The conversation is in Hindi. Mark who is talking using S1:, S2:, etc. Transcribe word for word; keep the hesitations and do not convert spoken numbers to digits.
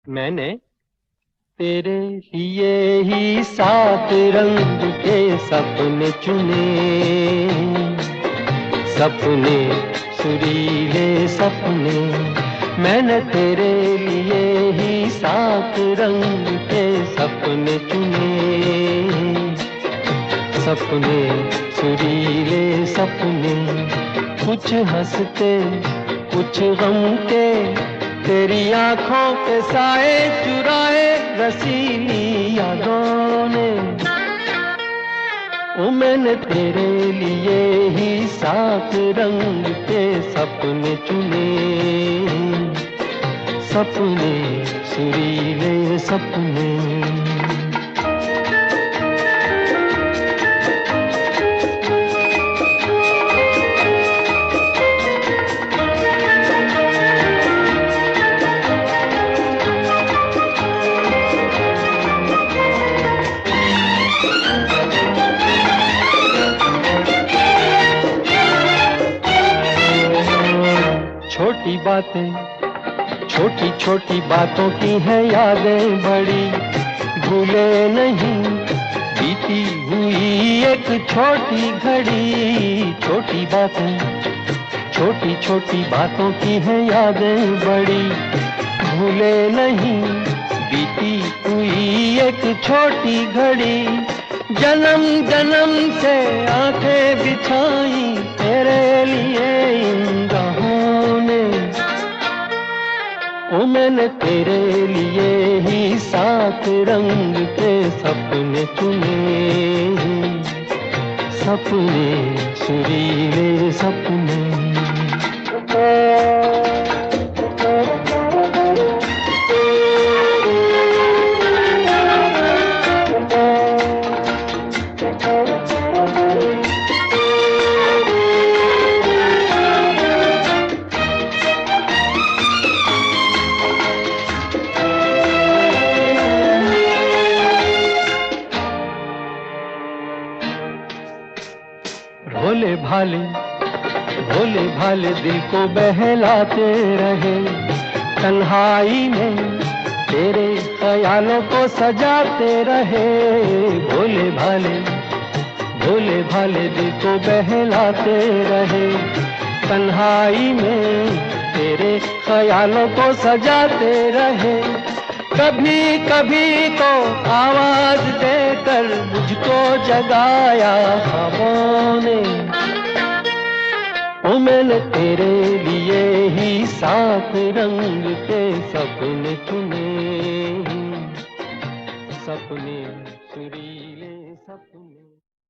S1: मैंने तेरे लिए ही सात रंग के सपने चुने, सपने सुरीले सपने। मैंने तेरे लिए ही सात रंग के सपने चुने, सपने सुरीले सपने। कुछ हंसते कुछ गम के, तेरी आंखों के साए चुराए रसीली यादों ने। ओ मैंने तेरे लिए ही सात रंग के सपने चुने, सपने सुरीले सपने। छोटी बातें छोटी छोटी बातों की है यादें बड़ी, भूले नहीं बीती हुई एक छोटी घड़ी। छोटी बातें छोटी छोटी बातों की है यादें बड़ी, भूले नहीं बीती हुई एक छोटी घड़ी। जन्म जन्म से आंखें बिछाई तेरे लिए इन राहों ने। ओ मैंने तेरे लिए ही सात रंग के सपने चुने, सपने सुरीले सपने। भोले भाले भोले भाले दिल को बहलाते रहे, तन्हाई में तेरे ख्यालों को सजाते रहे। भोले भाले भोले भाले दिल को बहलाते रहे, तन्हाई में तेरे ख्यालों को सजाते रहे। कभी कभी तो आवाज देकर मुझको जगाया ख्वाबों ने। ओ मैंने तेरे लिए ही सात रंग के सपने चुने, सपने सुरीले सपने।